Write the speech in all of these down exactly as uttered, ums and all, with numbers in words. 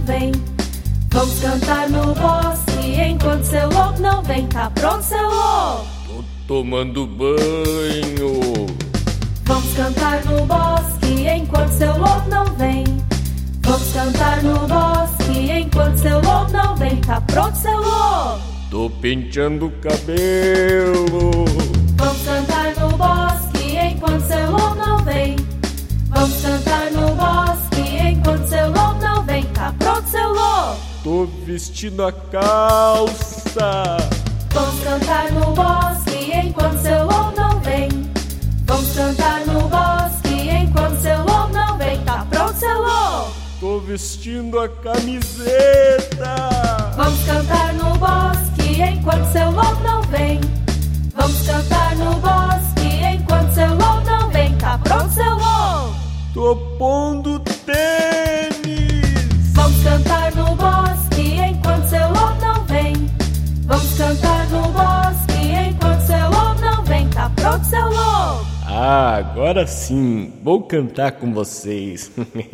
vem. Vamos cantar no bosque enquanto seu lobo não vem. Tá pronto, seu lobo? Tô tomando banho. Vamos cantar no bosque enquanto seu lobo não vem. Vamos cantar no bosque enquanto seu lobo não vem. Tá pronto, seu lobo? Tô penteando o cabelo. Vamos cantar no bosque enquanto seu lobo não vem. Vamos cantar no bosque enquanto seu lobo não vem. Tá pronto, seu lobo? Tô vestindo a calça. Vamos cantar no bosque enquanto seu lobo não vem. Vamos cantar no bosque enquanto seu lobo não vem. Tá pronto, seu lobo? Tô vestindo a camiseta. Vamos cantar no bosque enquanto seu lobo não vem. Vamos cantar no bosque enquanto seu lobo não vem. Tá pronto, seu lobo? Tô pondo tênis. Vamos cantar no bosque enquanto seu lobo não vem. Vamos cantar no bosque enquanto seu lobo não vem. Tá pronto, seu lobo? Ah, agora sim, vou cantar com vocês.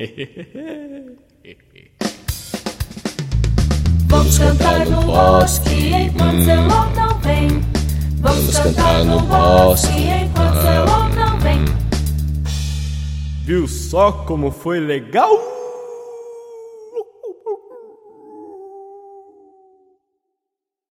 Vamos cantar no bosque enquanto seu lobo não vem. Vamos cantar no bosque enquanto seu lobo não vem. Viu só como foi legal?